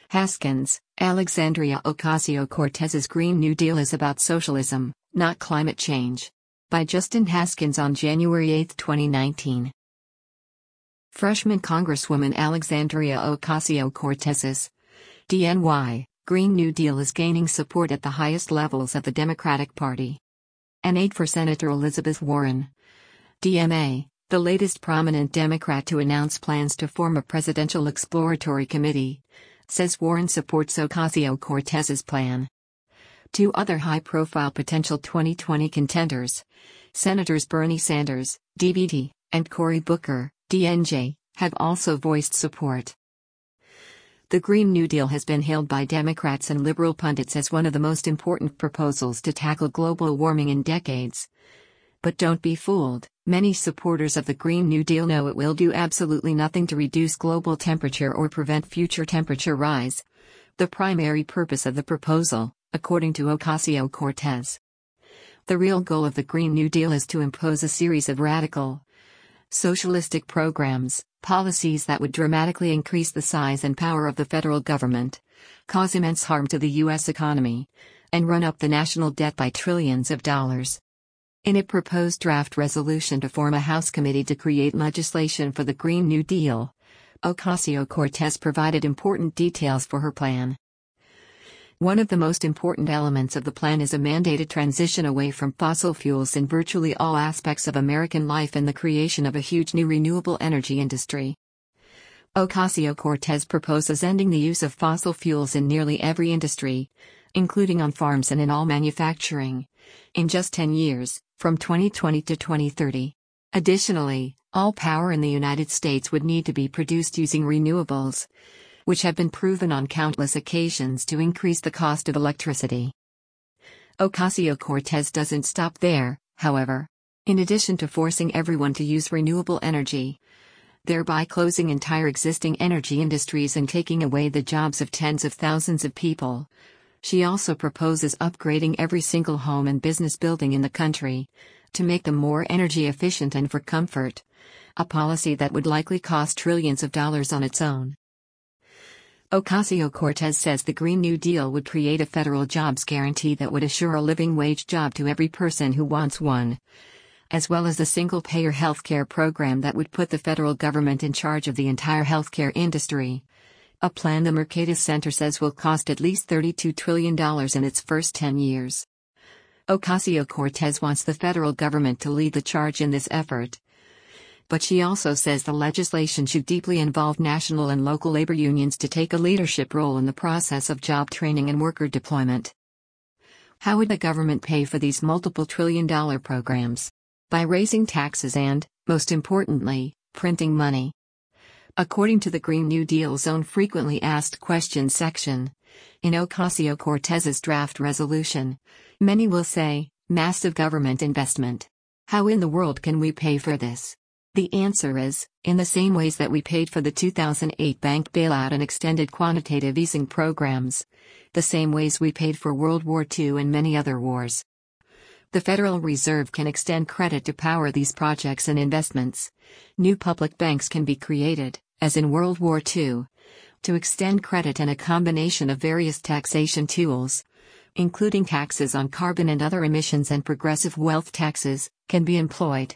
Haskins, Alexandria Ocasio-Cortez's Green New Deal is about socialism, not climate change. By Justin Haskins on January 8, 2019. Freshman Congresswoman Alexandria Ocasio-Cortez's DNY Green New Deal is gaining support at the highest levels of the Democratic Party. An aide for Senator Elizabeth Warren, DMA, the latest prominent Democrat to announce plans to form a presidential exploratory committee, says Warren supports Ocasio-Cortez's plan. Two other high-profile potential 2020 contenders, Senators Bernie Sanders, DVD, and Cory Booker, DNJ, have also voiced support. The Green New Deal has been hailed by Democrats and liberal pundits as one of the most important proposals to tackle global warming in decades. But don't be fooled, many supporters of the Green New Deal know it will do absolutely nothing to reduce global temperature or prevent future temperature rise. The primary purpose of the proposal, according to Ocasio-Cortez. The real goal of the Green New Deal is to impose a series of radical, socialistic programs, policies that would dramatically increase the size and power of the federal government, cause immense harm to the U.S. economy, and run up the national debt by trillions of dollars. In a proposed draft resolution to form a House committee to create legislation for the Green New Deal, Ocasio-Cortez provided important details for her plan. One of the most important elements of the plan is a mandated transition away from fossil fuels in virtually all aspects of American life and the creation of a huge new renewable energy industry. Ocasio-Cortez proposes ending the use of fossil fuels in nearly every industry, including on farms and in all manufacturing, in just 10 years, from 2020 to 2030. Additionally, all power in the United States would need to be produced using renewables, which have been proven on countless occasions to increase the cost of electricity. Ocasio-Cortez doesn't stop there, however. In addition to forcing everyone to use renewable energy, thereby closing entire existing energy industries and taking away the jobs of tens of thousands of people, she also proposes upgrading every single home and business building in the country, to make them more energy efficient and for comfort, a policy that would likely cost trillions of dollars on its own. Ocasio-Cortez says the Green New Deal would create a federal jobs guarantee that would assure a living wage job to every person who wants one, as well as a single-payer healthcare program that would put the federal government in charge of the entire healthcare industry, a plan the Mercatus Center says will cost at least $32 trillion in its first 10 years. Ocasio-Cortez wants the federal government to lead the charge in this effort, but she also says the legislation should deeply involve national and local labor unions to take a leadership role in the process of job training and worker deployment. How would the government pay for these multiple trillion-dollar programs? By raising taxes and, most importantly, printing money. According to the Green New Deal's own frequently asked questions section, in Ocasio-Cortez's draft resolution, many will say, massive government investment. How in the world can we pay for this? The answer is, in the same ways that we paid for the 2008 bank bailout and extended quantitative easing programs, the same ways we paid for World War II and many other wars. The Federal Reserve can extend credit to power these projects and investments. New public banks can be created, as in World War II, to extend credit, and a combination of various taxation tools, including taxes on carbon and other emissions and progressive wealth taxes, can be employed.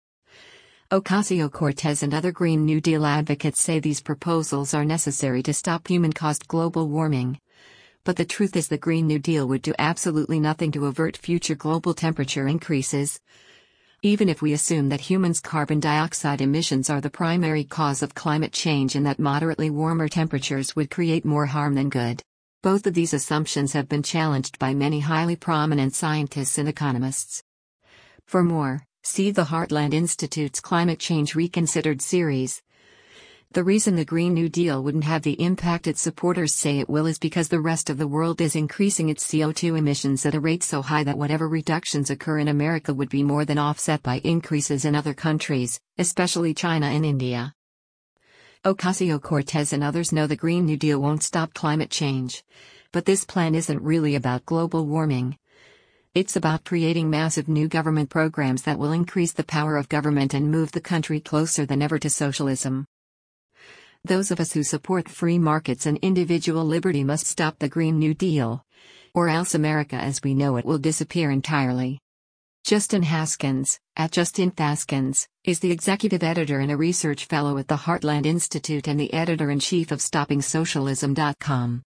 Ocasio-Cortez and other Green New Deal advocates say these proposals are necessary to stop human-caused global warming. But the truth is the Green New Deal would do absolutely nothing to avert future global temperature increases. Even if we assume that humans' carbon dioxide emissions are the primary cause of climate change and that moderately warmer temperatures would create more harm than good. Both of these assumptions have been challenged by many highly prominent scientists and economists. For more, see the Heartland Institute's Climate Change Reconsidered series. The reason the Green New Deal wouldn't have the impact its supporters say it will is because the rest of the world is increasing its CO2 emissions at a rate so high that whatever reductions occur in America would be more than offset by increases in other countries, especially China and India. Ocasio-Cortez and others know the Green New Deal won't stop climate change. But this plan isn't really about global warming. It's about creating massive new government programs that will increase the power of government and move the country closer than ever to socialism. Those of us who support free markets and individual liberty must stop the Green New Deal. Or else America as we know it will disappear entirely. Justin Haskins, at Justin Thaskins, is the executive editor and a research fellow at the Heartland Institute and the editor-in-chief of StoppingSocialism.com.